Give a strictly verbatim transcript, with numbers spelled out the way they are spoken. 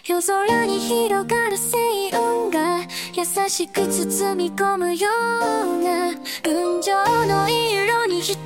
夜空に広がる星雲が優しく包み込むような群青の色に一